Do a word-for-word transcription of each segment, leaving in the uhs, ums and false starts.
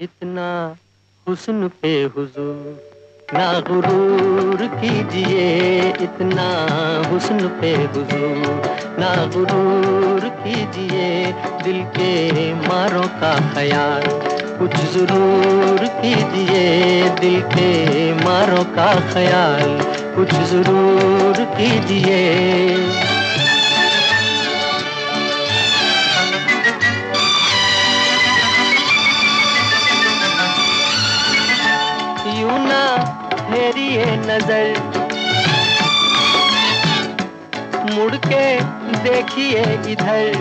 इतना हुस्न पे हुजूर ना गुरूर कीजिए, इतना हुस्न पे हुजूर ना गुरूर कीजिए। दिल के मारों का ख्याल कुछ जरूर कीजिए, दिल के मारों का ख्याल कुछ जरूर कीजिए। यूं ना फेरिए नजर, मुड़ के देखिए इधर।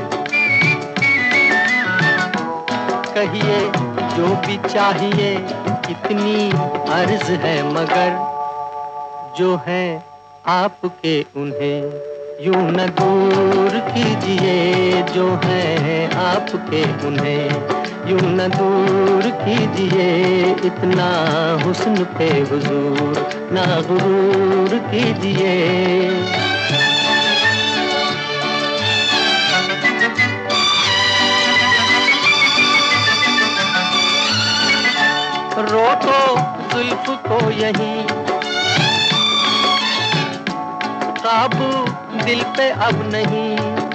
कहिए जो भी चाहिए, इतनी अर्ज है मगर जो है आपके उन्हें यूं न दूर कीजिए। जो है आपके उन्हें यूं न दूर कीजिए, इतना हुस्न पे हुजूर ना गुरूर कीजिए। रोको जुल्फ को यहीं, काबू दिल पे अब नहीं।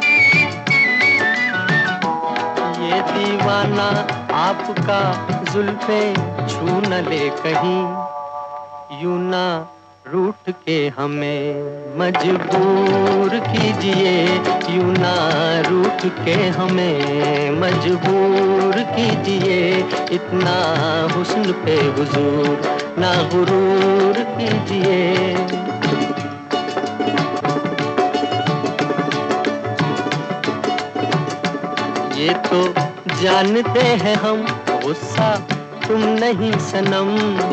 ये दीवाना आपका जुल्फे छू न ले कहीं। यूं ना रूठ के हमें मजबूर कीजिए, यूं ना रूठ के हमें मजबूर कीजिए। इतना हुस्न पे हुजूर ना गुरूर कीजिए। ये तो जानते हैं हम गुस्सा तुम नहीं सनम।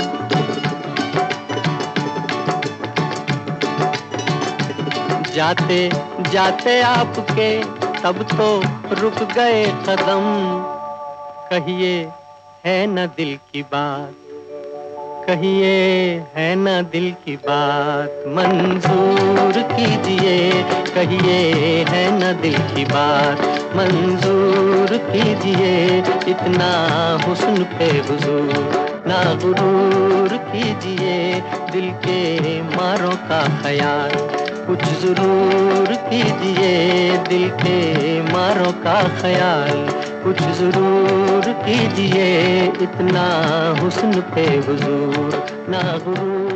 जाते जाते आपके तब तो रुक गए कदम। कहिए है न दिल की बात, कहिए है न दिल की बात मंजूर कीजिए। कहिए है न दिल की बात मंजूर कीजिए। इतना हुस्न पे हुजूर ना गुरूर कीजिए। दिल के मारों का ख्याल कुछ जरूर कीजिए, दिल के मारों का ख्याल कुछ जरूर कीजिए। इतना हुस्न पे हुजूर ना गुरूर